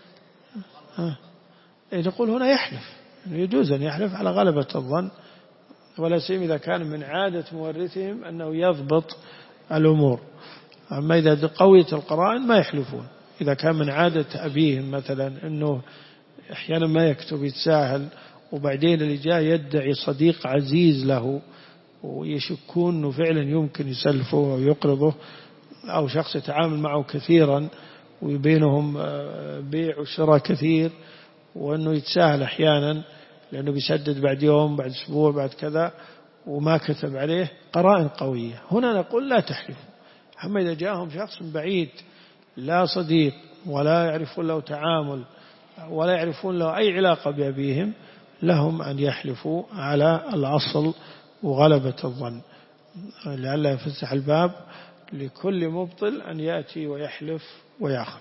Speaker 1: نقول هنا يحلف، يجوز أن يحلف على غلبة الظن، ولا سيما إذا كان من عادة مورثهم أنه يضبط الأمور. أما إذا قويت القرائن ما يحلفون، إذا كان من عادة أبيهم مثلا أنه أحيانا ما يكتب يتساهل، وبعدين اللي جاء يدعي صديق عزيز له ويشكون أنه فعلا يمكن يسلفه أو يقرضه، أو شخص يتعامل معه كثيرا وبينهم بيع وشراء كثير، وأنه يتساهل أحيانا لأنه بيسدد بعد يوم بعد أسبوع بعد كذا وما كتب عليه، قرائن قوية، هنا نقول لا تحلفوا. أما إذا جاءهم شخص بعيد لا صديق ولا يعرفون له تعامل ولا يعرفون له أي علاقة بأبيهم، لهم أن يحلفوا على الأصل وغلبة الظن، لئلا يفسح الباب لكل مبطل أن يأتي ويحلف ويأخذ.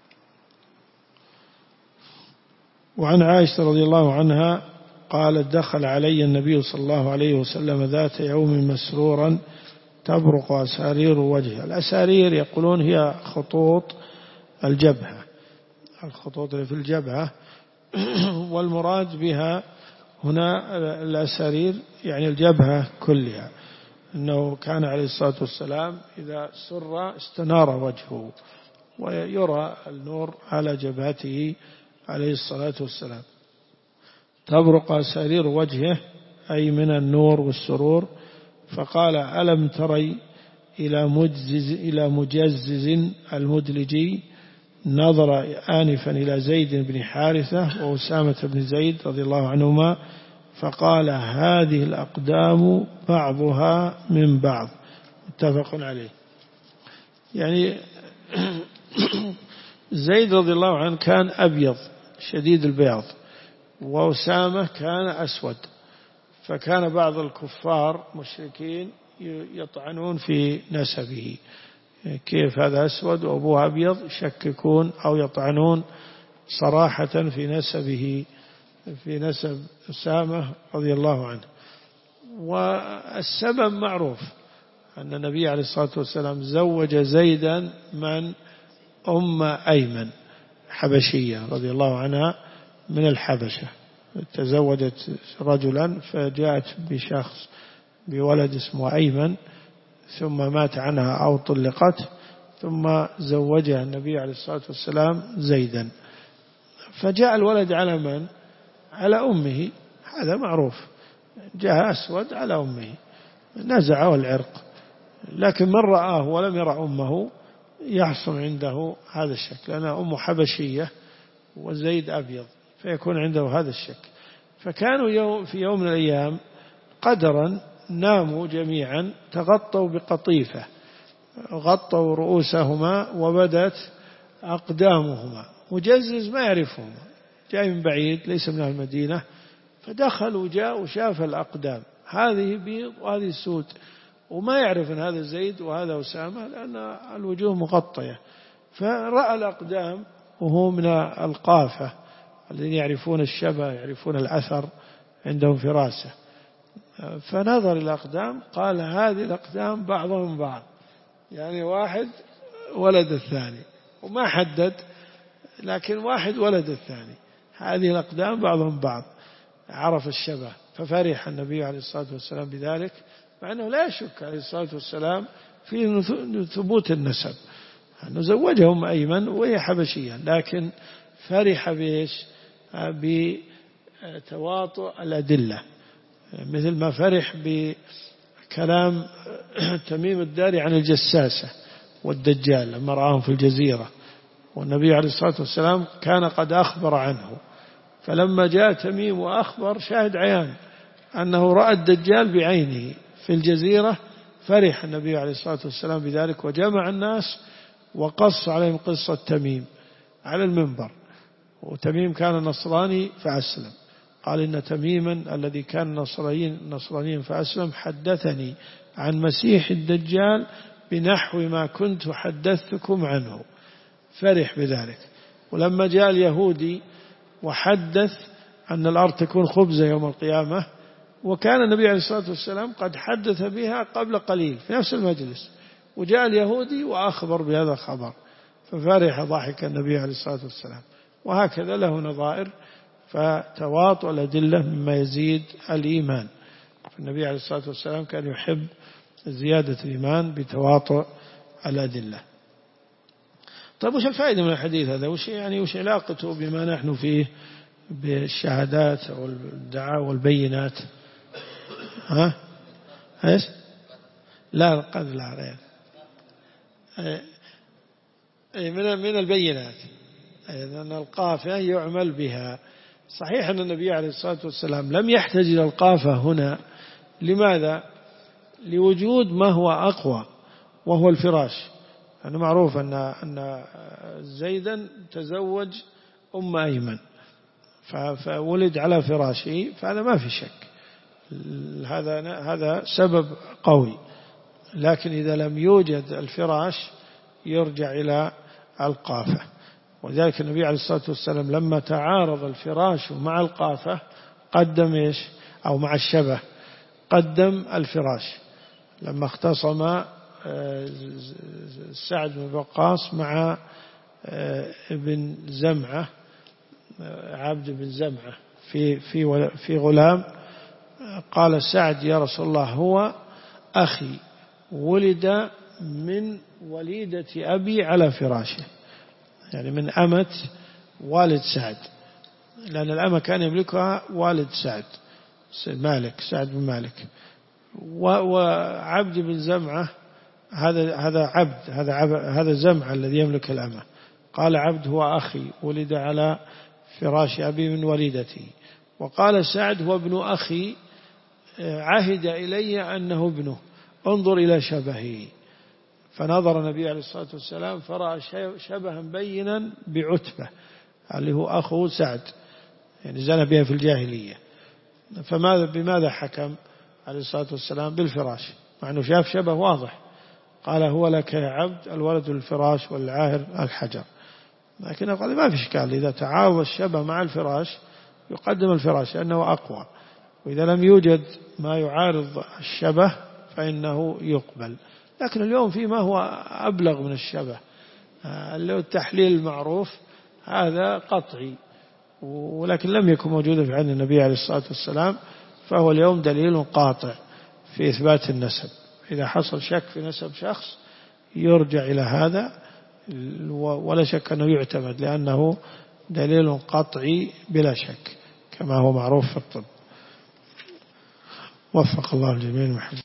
Speaker 1: وعن عائشة رضي الله عنها قالت: دخل علي النبي صلى الله عليه وسلم ذات يوم مسرورا تبرق أسارير وجهه. الأسارير يقولون هي خطوط الجبهة، الخطوط اللي في الجبهة، والمراد بها هنا الأسارير يعني الجبهة كلها، أنه كان عليه الصلاة والسلام إذا سر استنار وجهه ويرى النور على جبهته عليه الصلاة والسلام. تبرق أسارير وجهه أي من النور والسرور. فقال: ألم تري إلى مجزز إلى مجزز المدلجي؟ نظر آنفا إلى زيد بن حارثة وأسامة بن زيد رضي الله عنهما فقال: هذه الأقدام بعضها من بعض. متفق عليه. يعني زيد رضي الله عنه كان أبيض شديد البياض، وأسامة كان أسود، فكان بعض الكفار مشركين يطعنون في نسبه، كيف هذا أسود وأبوه أبيض، يشككون أو يطعنون صراحة في نسبه، في نسب أسامة رضي الله عنه. والسبب معروف، أن النبي عليه الصلاة والسلام زوج زيدا من أم أيمن حبشية رضي الله عنها من الحبشة، تزوجت رجلا فجاءت بشخص بولد اسمه أيمن، ثم مات عنها أو طلقت، ثم زوجها النبي عليه الصلاة والسلام زيدا، فجاء الولد على من؟ على أمه، هذا معروف، جاء أسود على أمه، نزعه العرق، لكن من رآه ولم يرى أمه يحصل عنده هذا الشك، لأنها أم حبشية وزيد أبيض، فيكون عنده هذا الشك. فكانوا يوم في يوم من الأيام قدرا ناموا جميعا، تغطوا بقطيفة، غطوا رؤوسهما وبدت أقدامهما. مجزز ما يعرفهم، جاي من بعيد ليس من المدينة، فدخل وجاء وشاف الأقدام، هذه بيض وهذه سود، وما يعرف أن هذا زيد وهذا أسامة لأن الوجوه مغطية، فرأى الأقدام وهو من القافة الذين يعرفون الشبه يعرفون الأثر عندهم فراسة، فنظر الأقدام قال: هذه الأقدام بعضهم بعض، يعني واحد ولد الثاني، وما حدد، لكن واحد ولد الثاني، هذه الأقدام بعضهم بعض، عرف الشبه. ففرح النبي عليه الصلاة والسلام بذلك، مع أنه لا يشك عليه الصلاة والسلام في ثبوت النسب، أنه زوجهم أيمن وهي حبشية، لكن فرح بإيش؟ بتواطؤ الأدلة، مثل ما فرح بكلام تميم الداري عن الجساسة والدجال لما رآهم في الجزيرة، والنبي عليه الصلاة والسلام كان قد أخبر عنه، فلما جاء تميم وأخبر شاهد عيان أنه رأى الدجال بعينه في الجزيرة، فرح النبي عليه الصلاة والسلام بذلك، وجمع الناس وقص عليهم قصة تميم على المنبر. وتميم كان نصراني فأسلم، قال: إن تميما الذي كان نصرانيا فأسلم حدثني عن مسيح الدجال بنحو ما كنت حدثتكم عنه، فرح بذلك. ولما جاء اليهودي وحدث أن الأرض تكون خبزة يوم القيامة، وكان النبي عليه الصلاة والسلام قد حدث بها قبل قليل في نفس المجلس، وجاء اليهودي وأخبر بهذا الخبر، ففرح ضحك النبي عليه الصلاة والسلام. وهكذا له نظائر، فتواطؤ الأدلة مما يزيد الإيمان، فالنبي عليه الصلاة والسلام كان يحب زيادة الإيمان بتواطؤ الأدلة. طيب وش الفائدة من الحديث هذا؟ وش يعني وش علاقته بما نحن فيه بالشهادات أو الدعاء والبينات؟ ها؟ إيش؟ لا قد لا غير من من البينات أن القافة يعمل بها. صحيح أن النبي عليه الصلاة والسلام لم يحتاج إلى القافة هنا، لماذا؟ لوجود ما هو أقوى وهو الفراش. أنا معروف أن أن زيدا تزوج أم أيمن فولد على فراشه، فهذا ما في شك، هذا هذا سبب قوي. لكن إذا لم يوجد الفراش يرجع إلى القافة. وذلك النبي عليه الصلاة والسلام لما تعارض الفراش مع القافة قدم إيش؟ أو مع الشبه قدم الفراش، لما اختصم سعد بن وقاص مع ابن زمعة، عبد بن زمعة في في في غلام، قال سعد يا رسول الله هو أخي ولد من وليدة أبي على فراشه، يعني من أمة والد سعد، لأن الأمة كان يملكها والد سعد مالك سعد بن مالك. وعبد بن زمعة هذا هذا عبد هذا عبد هذا زمعة الذي يملك الأمة. قال عبد هو أخي ولد على فراش أبي من وليدتي. وقال سعد هو ابن أخي عهد إلي أنه ابنه، انظر إلى شبهه. فنظر النبي عليه الصلاة والسلام فرأى شبها بينا بعتبة اللي هو أخو سعد، يعني زنى بها في الجاهلية. فماذا بماذا حكم عليه الصلاة والسلام؟ بالفراش، مع أنه شاف شبه واضح. قال هو لك يا عبد الولد الفراش والعاهر الحجر. لكن قال ما في إشكال، إذا تعارض الشبه مع الفراش يقدم الفراش لأنه أقوى، وإذا لم يوجد ما يعارض الشبه فإنه يقبل. لكن اليوم في ما هو أبلغ من الشبه، اللي هو التحليل المعروف هذا قطعي، ولكن لم يكن موجودا في عهد النبي عليه الصلاة والسلام، فهو اليوم دليل قاطع في إثبات النسب. إذا حصل شك في نسب شخص يرجع إلى هذا، ولا شك أنه يعتمد لأنه دليل قطعي بلا شك كما هو معروف في الطب. وفق الله الجميع.